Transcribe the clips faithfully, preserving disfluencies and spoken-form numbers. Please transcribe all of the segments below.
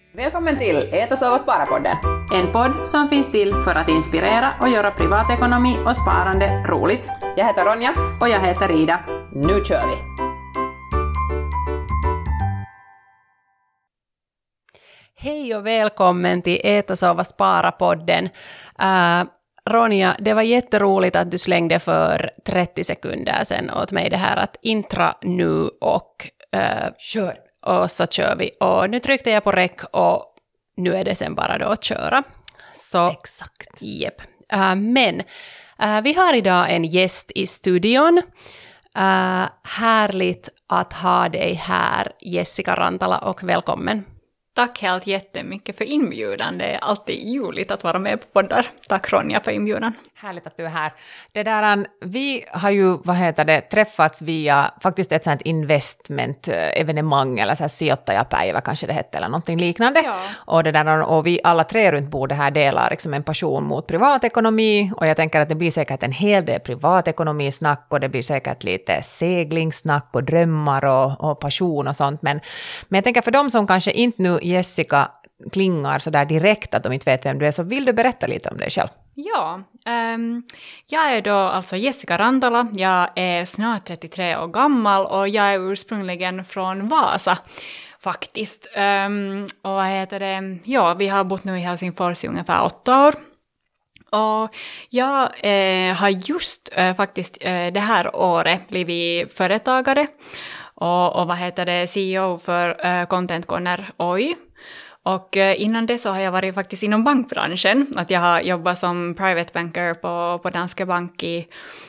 Välkommen till Ät och sova spara-podden. En podd som finns till för att inspirera och göra privatekonomi och sparande roligt. Jag heter Ronja. Och jag heter Ida. Nu kör vi! Hej och välkommen till Ät och sova spara-podden. Uh, Ronja, det var jätteroligt att du slängde för trettio sekunder sedan åt mig det här att intra nu och... Uh, Kör! Och så kör vi. Och nu tryckte jag på räck och nu är det sen bara då att köra. Så, exakt. Yep. Uh, men uh, vi har idag en gäst i studion. Uh, härligt att ha dig här, Jessica Rantala, och välkommen. Tack helt jättemycket för inbjudan. Det är alltid roligt att vara med på poddar. Tack Ronja för inbjudan. Härligt att du är här. Det där, vi har ju, vad heter det, träffats via faktiskt ett sånt investment-evenemang eller så här sijoittajapäivä kanske det hette eller någonting liknande. Ja. Och, det där, och vi alla tre runt bordet här delar liksom en passion mot privatekonomi, och jag tänker att det blir säkert en hel del privatekonomisnack och det blir säkert lite seglingssnack och drömmar och, och passion och sånt. Men, men jag tänker för de som kanske inte nu, Jessica, klingar så där direkt att de inte vet vem du är, så vill du berätta lite om dig själv? Ja, um, jag är då alltså Jessica Rantala. Jag är snart trettiotre år gammal och jag är ursprungligen från Vasa faktiskt. Um, och vad heter det? Ja, vi har bott nu i Helsingfors i ungefär åtta år. Och jag eh, har just eh, faktiskt eh, det här året blivit företagare och, och vad heter det, C E O för eh, Content Corner O Y. Och innan det så har jag varit faktiskt inom bankbranschen. Att jag har jobbat som private banker på, på Danske Bank i,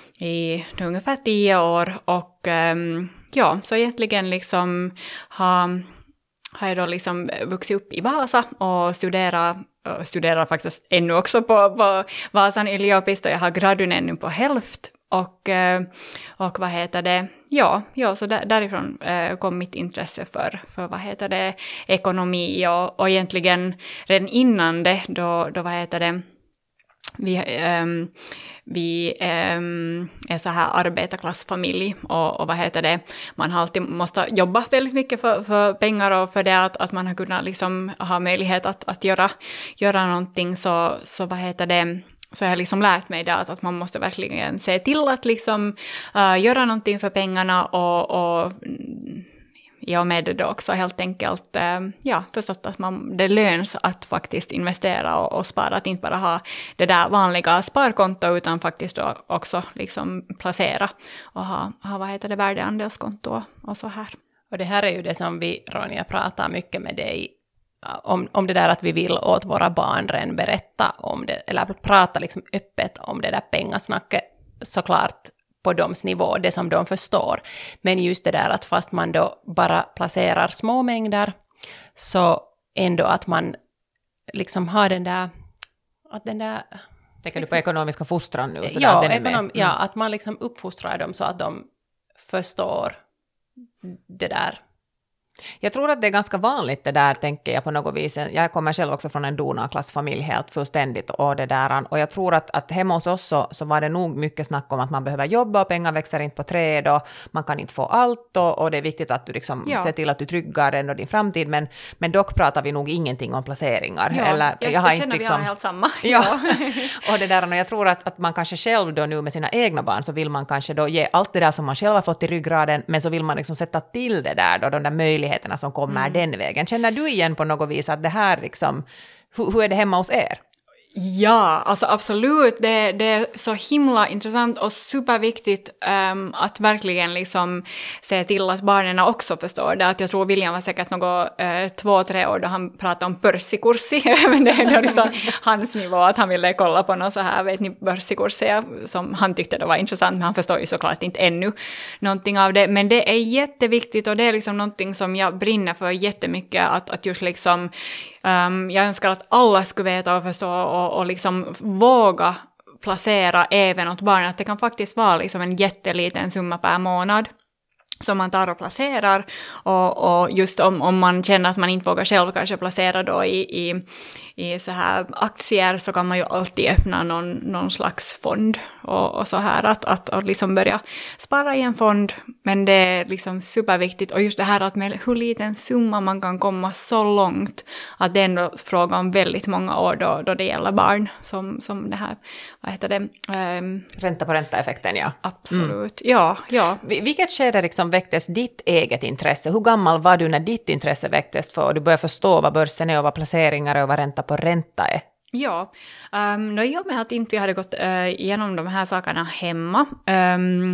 i ungefär tio år. Och um, ja, så egentligen liksom har, har jag då liksom vuxit upp i Vasa och studerat. Och studerar faktiskt ännu också på, på Vasan yliopisto. Jag har gradun ännu på hälft. Och, och vad heter det, ja, ja så där, därifrån eh, kom mitt intresse för, för vad heter det, ekonomi och, och egentligen redan innan det, då, då vad heter det, vi, um, vi um, är så här arbetarklassfamilj och, och vad heter det, man har alltid måste jobba väldigt mycket för, för pengar och för det att, att man har kunnat liksom ha möjlighet att, att göra, göra någonting, så, så vad heter det, så jag har liksom lärt mig det att, att man måste verkligen se till att liksom uh, göra någonting för pengarna och, och jag med det då också helt enkelt uh, ja, förstått att man, det löns att faktiskt investera och, och spara, att inte bara ha det där vanliga sparkonto utan faktiskt då också liksom placera och ha, ha vad heter det, värdeandelskonto och så här. Och det här är ju det som vi, Ronja, pratar mycket med dig Om, om det där att vi vill åt våra barn redan berätta om det, eller prata liksom öppet om det där pengasnacket, såklart på doms nivå, det som de förstår. Men just det där att fast man då bara placerar små mängder, så ändå att man liksom har den där, att den där... Tänker liksom, du på ekonomiska fostran nu? Så ja, den ekonom, mm. ja, att man liksom uppfostrar dem så att de förstår det där. Jag tror att det är ganska vanligt det där, tänker jag på något vis. Jag kommer själv också från en donarklassfamilj helt fullständigt och det där. Och jag tror att, att hemma hos oss så, så var det nog mycket snack om att man behöver jobba och pengar växer inte på träd och man kan inte få allt och, och det är viktigt att du liksom ja. ser till att du tryggar den och din framtid. Men, men dock pratar vi nog ingenting om placeringar. Ja, Eller, jag, jag har jag inte känner liksom, vi har helt samma. Ja, och det där, och jag tror att, att man kanske själv då nu med sina egna barn så vill man kanske då ge allt det där som man själv har fått i ryggraden, men så vill man liksom sätta till det där då, de där möjligheterna som kommer mm. den vägen. Känner du igen på något vis att det här liksom, hur, hur är det hemma hos er? Ja, alltså absolut. Det, det är så himla intressant och superviktigt um, att verkligen liksom se till att barnen också förstår det. Att jag tror William var säkert något uh, två, tre år då han pratade om börsikursi. Men det är liksom hans nivå att han ville kolla på något så här, vet ni, börsikurser som han tyckte det var intressant. Men han förstår ju såklart inte ännu någonting av det. Men det är jätteviktigt och det är liksom någonting som jag brinner för jättemycket. Att, att just liksom, um, jag önskar att alla skulle veta och förstå och, och liksom våga placera även åt barnen. Att det kan faktiskt vara liksom en jätteliten summa per månad. som man tar och placerar, och, och just om, om man känner att man inte vågar själv kanske placera då i, i, i så här aktier, så kan man ju alltid öppna någon, någon slags fond och, och så här att, att, att liksom börja spara i en fond, men det är liksom superviktigt, och just det här att med hur liten summa man kan komma så långt, att det är ändå fråga om väldigt många år då, då det gäller barn som, som det här, vad heter det? Um, Ränta på ränta-effekten, ja. Absolut, mm. ja, ja. Vilket skede liksom väcktes ditt eget intresse? Hur gammal var du när ditt intresse väcktes för och du började förstå vad börsen är och vad placeringar är och vad ränta på ränta är? Ja, um, då i och med att inte vi hade gått uh, igenom de här sakerna hemma, um,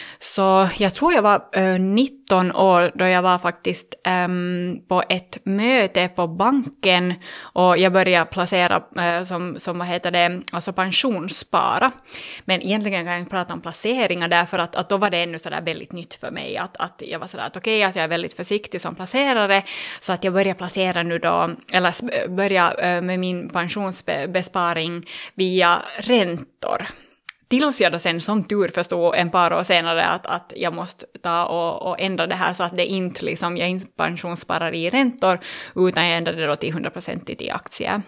så jag tror jag var uh, nitton år då jag var faktiskt um, på ett möte på banken, och jag började placera uh, som, som vad heter det, alltså pensionsspara. Men egentligen kan jag inte prata om placeringar, därför att, att då var det ännu sådär väldigt nytt för mig, att, att jag var sådär att okej, okay, att jag är väldigt försiktig som placerare, så att jag började placera nu då, eller börja uh, med min pensionsspara besparing via räntor. Tills jag då sen som tur förstod en par år senare att, att jag måste ta och, och ändra det här så att det inte liksom, jag inte pensionssparar i räntor, utan jag ändrade det då till hundra procent i aktier.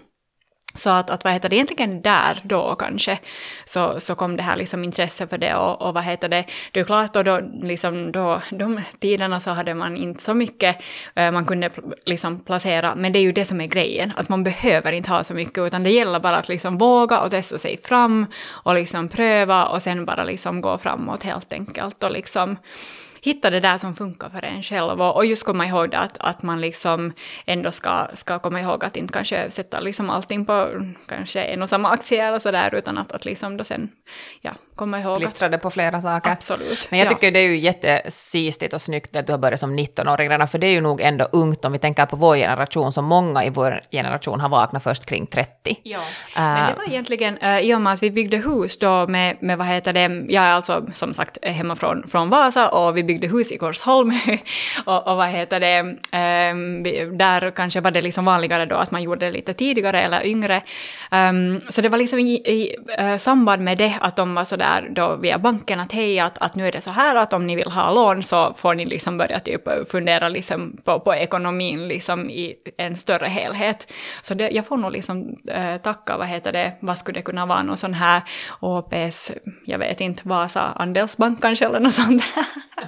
Så att, att vad heter det, egentligen där då kanske så, så kom det här liksom intresse för det, och, och vad heter det, det är klart då, då liksom då, de tiderna så hade man inte så mycket uh, man kunde liksom placera, men det är ju det som är grejen, att man behöver inte ha så mycket, utan det gäller bara att liksom våga och testa sig fram och liksom pröva, och sen bara liksom gå framåt helt enkelt och liksom hitta det där som funkar för en själv, och, och just komma ihåg det, att, att man liksom ändå ska, ska komma ihåg att inte kanske sätta liksom allting på kanske en och samma aktie eller sådär, utan att, att liksom då sen ja, komma ihåg splittrade att, på flera saker. Absolut. Men jag tycker ja. det är ju jättesistigt och snyggt att du har börjat som nitton-åringarna, för det är ju nog ändå ungt om vi tänker på vår generation, som många i vår generation har vaknat först kring trettio. Ja, uh, men det var egentligen uh, i och med att vi byggde hus då med, med vad heter det, jag är alltså som sagt hemma från, från Vasa, och vi byggde hus i Korsholm och, och vad heter det, um, där kanske var det liksom vanligare då att man gjorde det lite tidigare eller yngre. Um, så det var liksom i, i uh, samband med det att de var så där då via banken att hej, att, att nu är det så här att om ni vill ha lån så får ni liksom börja typ fundera liksom på, på ekonomin liksom i en större helhet. Så det, jag får nog liksom uh, tacka, vad heter det, vad skulle det kunna vara, någon sån här O P:s, jag vet inte, Vasa Andelsbank kanske eller något sånt där.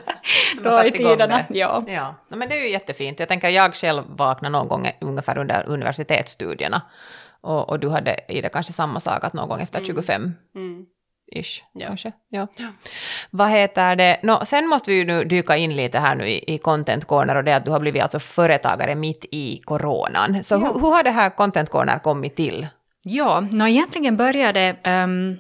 Då i tiderna, ja. ja. Men det är ju jättefint. Jag tänker jag själv vaknade någon gång ungefär under universitetsstudierna. Och, och du hade i det kanske samma sak, att någon gång efter tjugofem. Mm. Ish, Ja. kanske. Ja. Ja. Vad heter det? Nå, sen måste vi ju nu dyka in lite här nu i, i Content Corner, och det att du har blivit alltså företagare mitt i coronan. Så Ja. hur, hur har det här Content Corner kommit till? Ja, no, egentligen började um,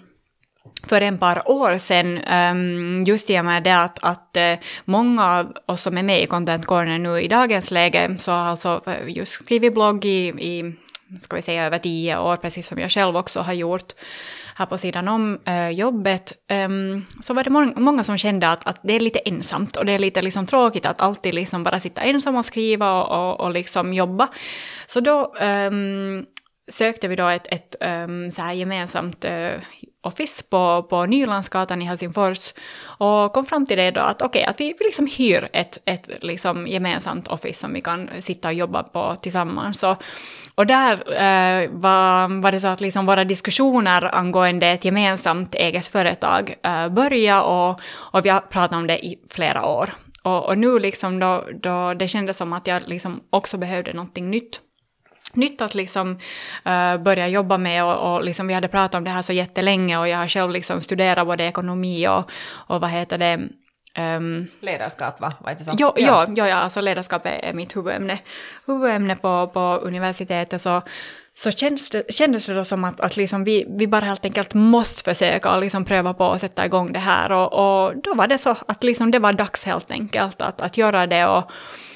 för en par år sedan, um, just i och med det att, att uh, många av oss som är med i Content Corner nu i dagens läge, så har alltså uh, just skrivit blogg i, i ska vi säga över tio år, precis som jag själv också har gjort här på sidan om uh, jobbet, um, så var det må- många som kände att, att det är lite ensamt, och det är lite liksom tråkigt att alltid liksom bara sitta ensam och skriva och, och, och liksom jobba. Så då um, sökte vi då ett, ett um, så här gemensamt uh, office på, på Nylandsgatan i Helsingfors, och kom fram till det då att okej, okay, att vi liksom hyr ett, ett liksom gemensamt office som vi kan sitta och jobba på tillsammans. Och, och där uh, var, var det så att liksom våra diskussioner angående ett gemensamt eget företag uh, började, och, och vi har pratat om det i flera år. Och, och nu liksom då, då det kändes som att jag liksom också behövde någonting nytt. Nytt att liksom uh, börja jobba med, och, och liksom vi hade pratat om det här så jättelänge, och jag har själv liksom studerat både ekonomi och, och vad heter det? Um, Ledarskap, va? Var det så? ja, ja. Ja, ja, alltså ledarskap är mitt huvudämne, huvudämne på, på universitetet, så, så kändes, det, kändes det då som att, att liksom vi, vi bara helt enkelt måste försöka och liksom pröva på att sätta igång det här, och, och då var det så att liksom det var dags helt enkelt att, att göra det, och,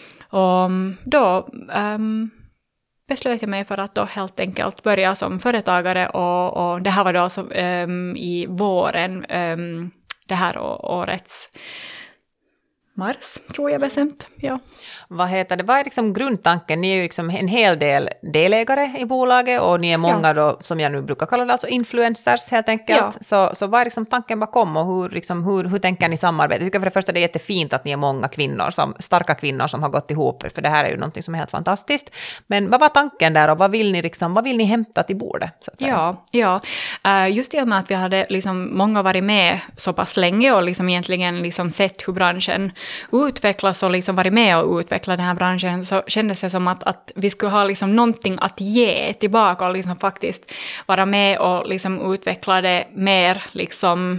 och då um, beslöt jag mig för att då helt enkelt börja som företagare, och, och det här var då alltså, um, i våren um, det här å- årets mars, tror jag bestämt. Ja. Vad heter det? Vad är liksom grundtanken? Ni är ju liksom en hel del delägare i bolaget och ni är många ja. då, som jag nu brukar kalla det, alltså influencers helt enkelt. Ja. Så, så vad är liksom tanken bakom och hur, liksom, hur, hur tänker ni samarbeta? Jag tycker för det första det är jättefint att ni är många kvinnor, som, starka kvinnor som har gått ihop, för det här är ju någonting som är helt fantastiskt. Men vad var tanken där och vad vill ni, liksom, vad vill ni hämta till bordet? Så att säga? Ja, ja. Uh, just i och med att vi hade liksom många varit med så pass länge och liksom egentligen liksom sett hur branschen utvecklas och liksom varit med och utveckla den här branschen, så kändes det som att, att vi skulle ha liksom någonting att ge tillbaka och liksom faktiskt vara med och liksom utveckla det mer liksom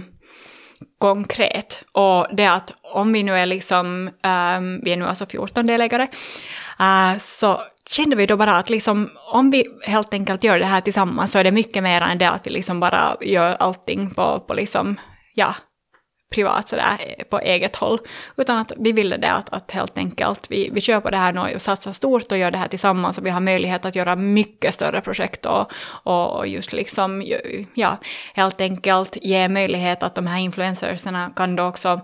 konkret. Och det att om vi nu är liksom, um, vi är nu alltså fjorton delägare, uh, så kände vi då bara att liksom, om vi helt enkelt gör det här tillsammans så är det mycket mer än det att vi liksom bara gör allting på, på liksom, ja, privat sådär, på eget håll. Utan att vi ville det att, att helt enkelt vi, vi kör på det här nu och satsar stort och gör det här tillsammans, och vi har möjlighet att göra mycket större projekt och, och just liksom, ja, helt enkelt ge möjlighet att de här influencersarna kan då också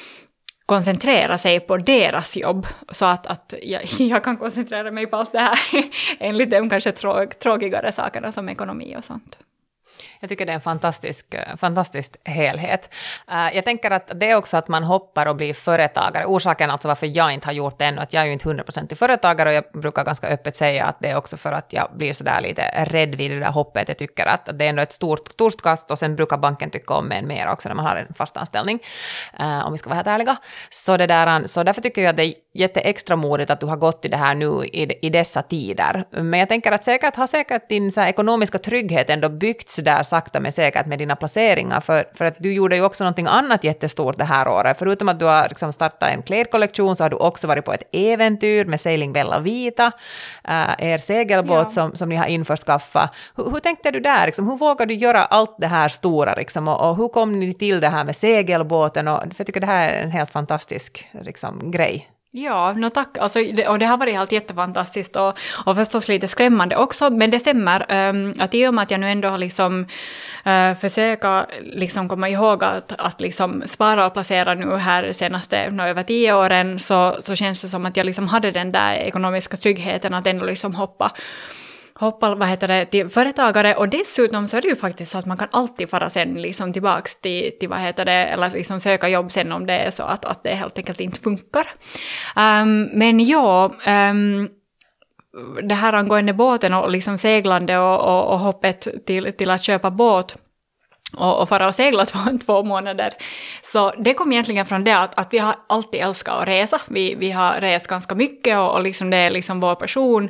koncentrera sig på deras jobb, så att, att jag, jag kan koncentrera mig på allt det här enligt de kanske trå, tråkigare sakerna som ekonomi och sånt. Jag tycker det är en fantastisk, fantastisk helhet. Uh, jag tänker att det är också att man hoppar och blir företagare. Orsaken alltså varför jag inte har gjort det ännu, att jag är ju inte hundra procent företagare, och jag brukar ganska öppet säga att det är också för att jag blir sådär lite rädd vid det där hoppet. Jag tycker att det är ändå ett stort torstkast, och sen brukar banken tycka om en mer också när man har en fast anställning, uh, om vi ska vara helt ärliga. Så, det där, så därför tycker jag att det är jätteextra modigt att du har gått i det här nu i, i dessa tider. Men jag tänker att säkert har säkert din så här, ekonomiska trygghet ändå byggts där sakta men säkert med dina placeringar, för, för att du gjorde ju också någonting annat jättestort det här året. Förutom att du har liksom startat en klädkollektion så har du också varit på ett äventyr med Sailing Bella Vita, äh, er segelbåt ja. som, som ni har införskaffat. Hur, hur tänkte du där? Liksom, hur vågade du göra allt det här stora? Liksom, och, och hur kom ni till det här med segelbåten? Och, för jag tycker det här är en helt fantastisk liksom, grej. Ja, no tack. Alltså, det, och det har varit helt jättefantastiskt och, och förstås lite skrämmande också, men det stämmer um, att i och med att jag nu ändå har liksom uh, försöka liksom komma ihåg att, att liksom spara och placera nu här senaste no, över tio åren, så, så känns det som att jag liksom hade den där ekonomiska tryggheten att ändå liksom hoppa hoppa, vad heter det, till företagare, och dessutom så är det ju faktiskt så att man kan alltid fara sen liksom tillbaks till, till vad heter det, eller liksom söka jobb sen om det är så att, att det helt enkelt inte funkar. Um, men ja, um, det här angående båten och liksom seglande och, och, och hoppet till, till att köpa båt och, och fara och segla två, två månader. Så det kom egentligen från det att, att vi har alltid älskat att resa. Vi, vi har rest ganska mycket och, och liksom det är liksom vår passion.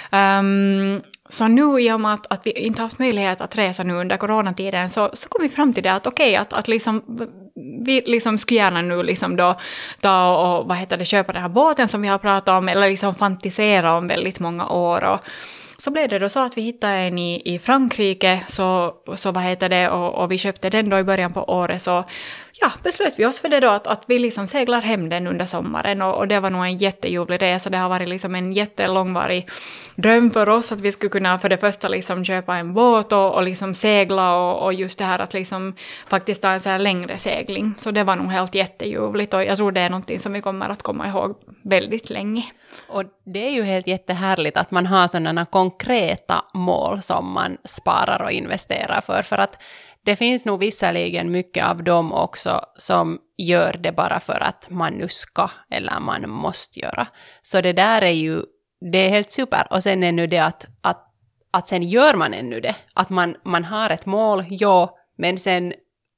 Um, så nu i och med att, att vi inte haft möjlighet att resa nu under coronatiden, så, så kom vi fram till det att okej, okay, att, att liksom, vi liksom skulle gärna nu liksom då ta och vad heter det, köpa den här båten som vi har pratat om, eller liksom fantisera om väldigt många år. Och så blev det då så att vi hittade en i, i Frankrike, så, så vad heter det, och, och vi köpte den då i början på året, så ja, beslöt vi oss för det då att, att vi liksom seglar hem den under sommaren, och, och det var nog en jättejobbig resa. Det har varit liksom en jättelångvarig dröm för oss att vi skulle kunna för det första liksom köpa en båt och, och liksom segla, och, och just det här att liksom faktiskt ta en så här längre segling. Så det var nog helt jättejobbigt, och jag tror det är någonting som vi kommer att komma ihåg väldigt länge. Och det är ju helt jättehärligt att man har sådana konkreta mål som man sparar och investerar för. För att det finns nog visserligen mycket av dem också som gör det bara för att man nu ska eller man måste göra. Så det där är ju, det är helt super. Och sen är nu det att, att, att sen gör man ännu det. Att man, man har ett mål, ja, men sen,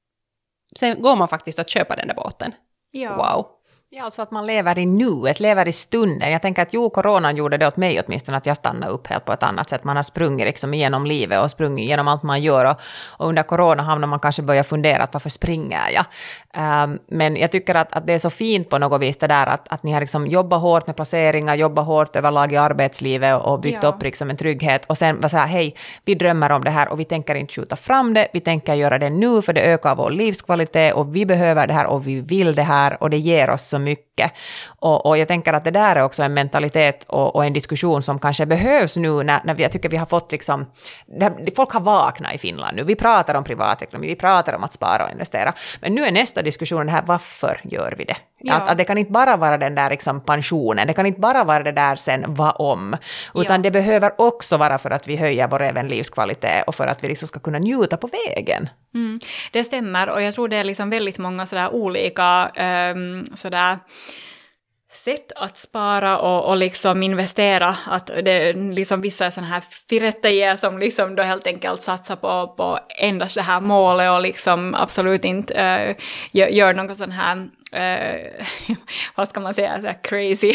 sen går man faktiskt att köpa den där båten. Ja. Wow. Ja, alltså att man lever i nuet, lever i stunden. Jag tänker att jo, coronan gjorde det åt mig åtminstone, att jag stannade upp helt på ett annat sätt. Man har sprungit liksom igenom livet och sprungit igenom allt man gör. Och, och under corona hamnar man kanske börja fundera att varför springer jag? Um, men jag tycker att, att det är så fint på något vis det där att, att ni har liksom jobbat hårt med placeringar, jobbat hårt överlag i arbetslivet och, och byggt ja. upp liksom en trygghet. Och sen var så här, hej, vi drömmer om det här och vi tänker inte skjuta fram det. Vi tänker göra det nu för det ökar vår livskvalitet och vi behöver det här och vi vill det här och det ger oss så mycket. Och, och jag tänker att det där är också en mentalitet och, och en diskussion som kanske behövs nu när, när vi, jag tycker vi har fått liksom, det, folk har vaknat i Finland nu. Vi pratar om privatekonomi, vi pratar om att spara och investera. Men nu är nästa diskussion det här, varför gör vi det? Ja. Att, att det kan inte bara vara den där liksom pensionen, det kan inte bara vara det där sen vad om, utan Ja. det behöver också vara för att vi höjer vår även livskvalitet och för att vi liksom ska kunna njuta på vägen. Mm, det stämmer, och jag tror det är liksom väldigt många sådär olika um, sådär sätt att spara och, och liksom investera. Att det är liksom vissa sådana här firettajia som liksom då helt enkelt satsar på, på endast det här målet och liksom absolut inte uh, gör, gör något sån här, uh, vad ska man säga, så här crazy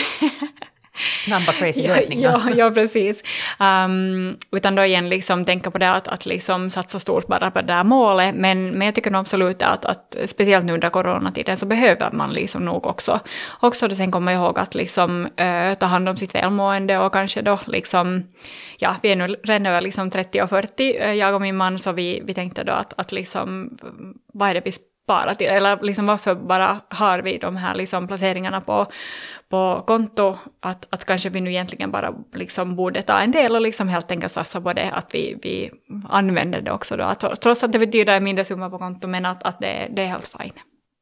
Snabba crazy lösningar. Ja, ja, precis. Um, utan då igen liksom tänka på det att, att liksom satsa stort bara på det där målet. Men, men jag tycker nog absolut att, att speciellt nu under coronatiden så behöver man liksom nog också. Också då sen komma ihåg att liksom uh, ta hand om sitt välmående och kanske då liksom, ja, vi är nu redan över liksom trettio och fyrtio, uh, jag och min man, så vi, vi tänkte då att, att liksom, vad är det vi spara till, eller liksom varför bara har vi de här liksom placeringarna på, på konto, att, att kanske vi nu egentligen bara liksom borde ta en del och liksom helt enkelt satsa på det, att vi, vi använder det också då, att, trots att det betyder en mindre summa på konto, men att, att det, det är helt fine.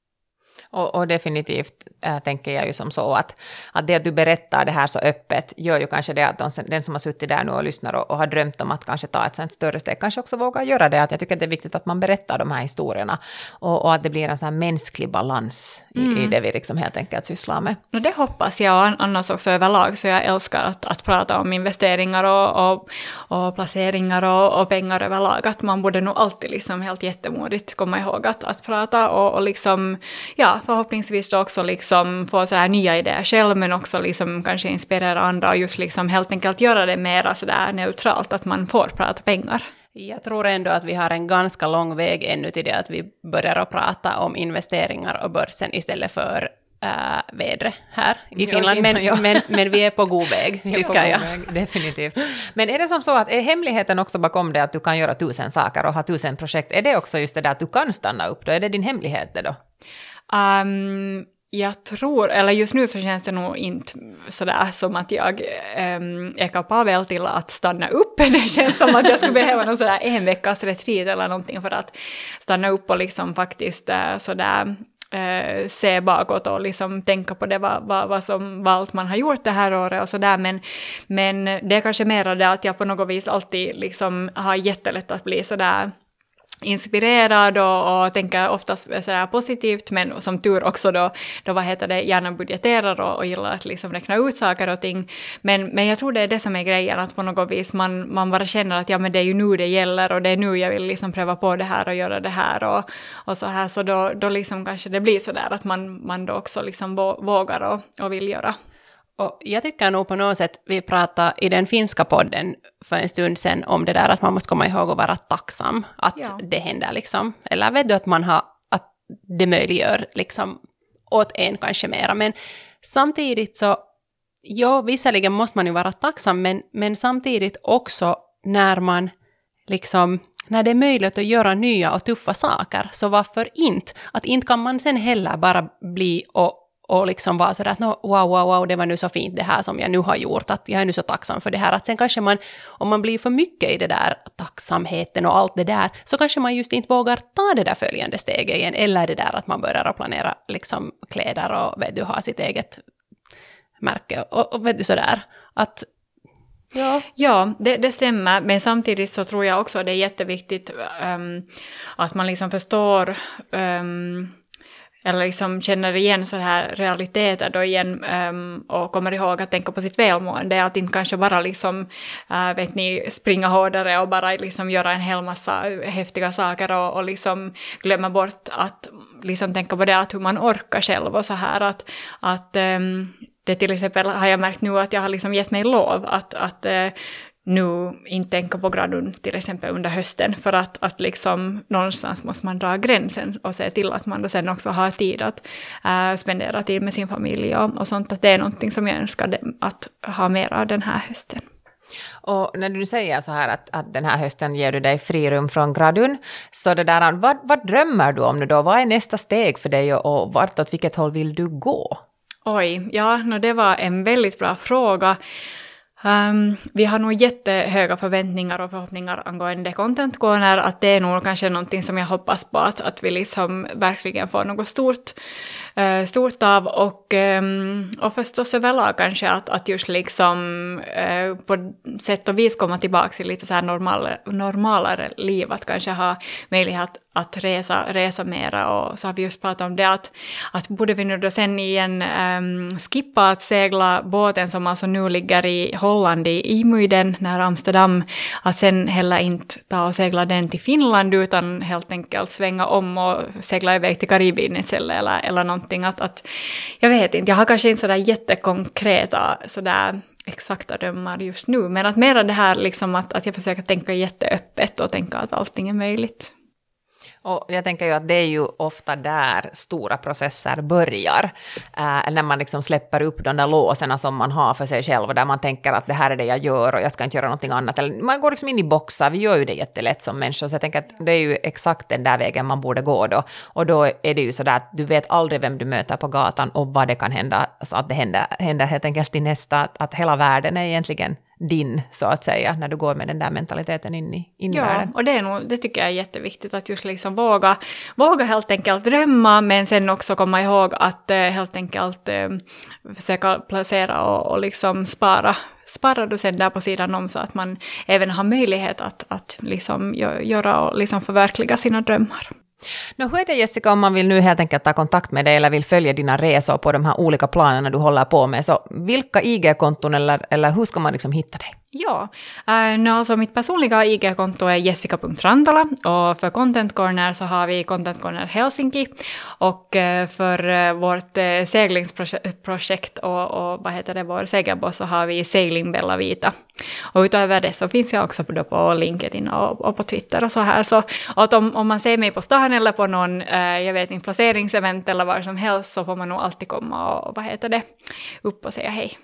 Och, och definitivt äh, tänker jag ju som så att, att det att du berättar det här så öppet gör ju kanske det att de, den som har suttit där nu och lyssnar och, och har drömt om att kanske ta ett sånt större steg kanske också vågar göra det. Att jag tycker att det är viktigt att man berättar de här historierna och, och att det blir en sån här mänsklig balans i, mm. i det vi liksom helt enkelt sysslar med. Och det hoppas jag annars också överlag, så jag älskar att, att prata om investeringar och, och, och placeringar och, och pengar överlag. Att man borde nog alltid liksom helt jättemodigt komma ihåg att, att prata och, och liksom, ja, förhoppningsvis också liksom få så här nya idéer själv, men också liksom kanske inspirera andra och just liksom helt enkelt göra det mer så där neutralt, att man får prata pengar. Jag tror ändå att vi har en ganska lång väg ännu till det att vi börjar att prata om investeringar och börsen istället för äh, vädret här i Finland, men, ja. men, men vi är på god väg, tycker jag. Väg, definitivt. Men är det som så att är hemligheten också bakom det att du kan göra tusen saker och ha tusen projekt, är det också just det där att du kan stanna upp då? Är det din hemlighet det då? Um, jag tror, eller just nu så känns det nog inte sådär som att jag um, är kapabel till att stanna upp. Det känns som att jag skulle behöva någon sådär en veckas retreat eller någonting för att stanna upp och liksom faktiskt uh, sådär uh, se bakåt och liksom tänka på det, vad, vad, vad som vad allt man har gjort det här året och sådär. Men, men det är kanske mer det att jag på något vis alltid liksom har jättelätt att bli sådär inspirerad och, och tänker oftast sådär positivt, men som tur också då, då vad heter det, gärna budgeterar och, och gillar att liksom räkna ut saker och ting. Men, men jag tror det är det som är grejen, att på något vis man, man bara känner att ja, men det är ju nu det gäller och det är nu jag vill liksom pröva på det här och göra det här och, och så här, så då, då liksom kanske det blir sådär att man, man då också liksom vågar och, och vill göra. Och jag tycker nog på något sätt, vi pratade i den finska podden för en stund sedan om det där att man måste komma ihåg att vara tacksam att ja. det händer liksom. Eller vet du att man har, att det möjliggör liksom åt en kanske mera. Men samtidigt så, ja, visserligen måste man ju vara tacksam, men, men samtidigt också när man liksom, när det är möjligt att göra nya och tuffa saker, så varför inte? Att inte kan man sen heller bara bli och och liksom vara sådär att no, wow, wow, wow, det var nu så fint det här som jag nu har gjort, att jag är nu så tacksam för det här. Att sen kanske man, om man blir för mycket i det där tacksamheten och allt det där, så kanske man just inte vågar ta det där följande steget igen, eller det där att man börjar planera liksom kläder och vet du, ha sitt eget märke och, och vet du sådär, att ja, ja det, det stämmer, men samtidigt så tror jag också det är jätteviktigt um, att man liksom förstår um, eller liksom känner igen så här realiteter då igen um, och kommer ihåg att tänka på sitt välmående, att inte kanske bara liksom, uh, vet ni, springa hårdare och bara liksom göra en hel massa häftiga saker och, och liksom glömma bort att liksom tänka på det, att hur man orkar själv och så här, att, att um, det till exempel har jag märkt nu att jag har liksom gett mig lov att, att uh, nu inte tänka på gradun till exempel under hösten, för att, att liksom någonstans måste man dra gränsen och se till att man då sen också har tid att äh, spendera tid med sin familj och, och sånt, att det är någonting som jag önskar att ha mer av den här hösten. Och när du säger så här att, att den här hösten ger du dig frirum från gradun, så det där, vad, vad drömmer du om nu då? Vad är nästa steg för dig och vart åt vilket håll vill du gå? Oj, ja, no, det var en väldigt bra fråga. Um, vi har nog jättehöga förväntningar och förhoppningar angående Content Corner, att det är nog kanske någonting som jag hoppas på att, att vi liksom verkligen får något stort, uh, stort av och, um, och förstås överlag kanske att, att just liksom uh, på sätt och vis komma tillbaka till lite så här normal, normalare liv, att kanske ha möjlighet att resa, resa mera, och så har vi just pratat om det att, att borde vi nu då sen igen um, skippa att segla båten som alltså nu ligger i Holland i Imuyden nära Amsterdam, att sen heller inte ta och segla den till Finland utan helt enkelt svänga om och segla iväg till Karibien eller, eller någonting. Att, att, jag vet inte, jag har kanske inte sådär jättekonkreta sådär exakta drömmar just nu, men att mera det här liksom att, att jag försöker tänka jätteöppet och tänka att allting är möjligt. Och jag tänker ju att det är ju ofta där stora processer börjar, äh, när man liksom släpper upp de där låserna som man har för sig själv och där man tänker att det här är det jag gör och jag ska inte göra någonting annat. Eller man går liksom in i boxar, vi gör ju det jättelätt som människor, så jag tänker att det är ju exakt den där vägen man borde gå då. Och då är det ju så där att du vet aldrig vem du möter på gatan och vad det kan hända, så att det händer, händer helt enkelt i nästa, att, att hela världen är egentligen din, så att säga, när du går med den där mentaliteten in i, in i ja, världen. Och det, är nog, det tycker jag är jätteviktigt, att just liksom våga, våga helt enkelt drömma, men sen också komma ihåg att eh, helt enkelt eh, försöka placera och, och liksom spara, spara du sen där på sidan om, så att man även har möjlighet att, att liksom göra och liksom förverkliga sina drömmar. Nå, hur är det, Jessica, om man vill nu helt enkelt ta kontakt med dig eller vill följa dina resor på de här olika planerna du håller på med, så vilka I G-konton eller, eller hur ska man liksom hitta dig? Ja, äh, no, alltså mitt personliga I G-konto är jessica punkt rantala, och för Content Corner så har vi Content Corner Helsinki, och äh, för äh, vårt äh, seglingsprojekt och, och vad heter det, vår segelbåt, så har vi Sailing Bella Vita. Och utöver det så finns jag också på, på LinkedIn och, och på Twitter och så här. Så att om, om man ser mig på stan eller på någon, äh, jag vet inte, placeringsevent eller vad som helst, så får man nog alltid komma och, och vad heter det, upp och säga hej.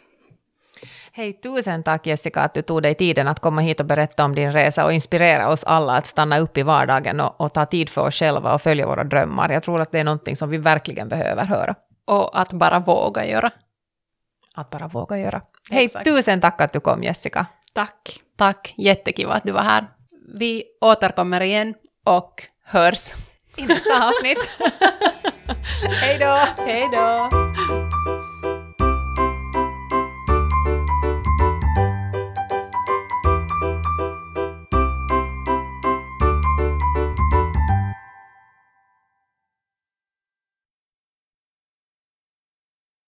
Hej, tusen tack Jessica att du tog dig tiden att komma hit och berätta om din resa och inspirera oss alla att stanna upp i vardagen och, och ta tid för oss själva och följa våra drömmar. Jag tror att det är någonting som vi verkligen behöver höra. Och att bara våga göra. Att bara våga göra. Hej, Exakt. Tusen tack att du kom, Jessica. Tack. Tack, jättekiva att du var här. Vi återkommer igen och hörs I nästa avsnitt. Hej då! Hej då!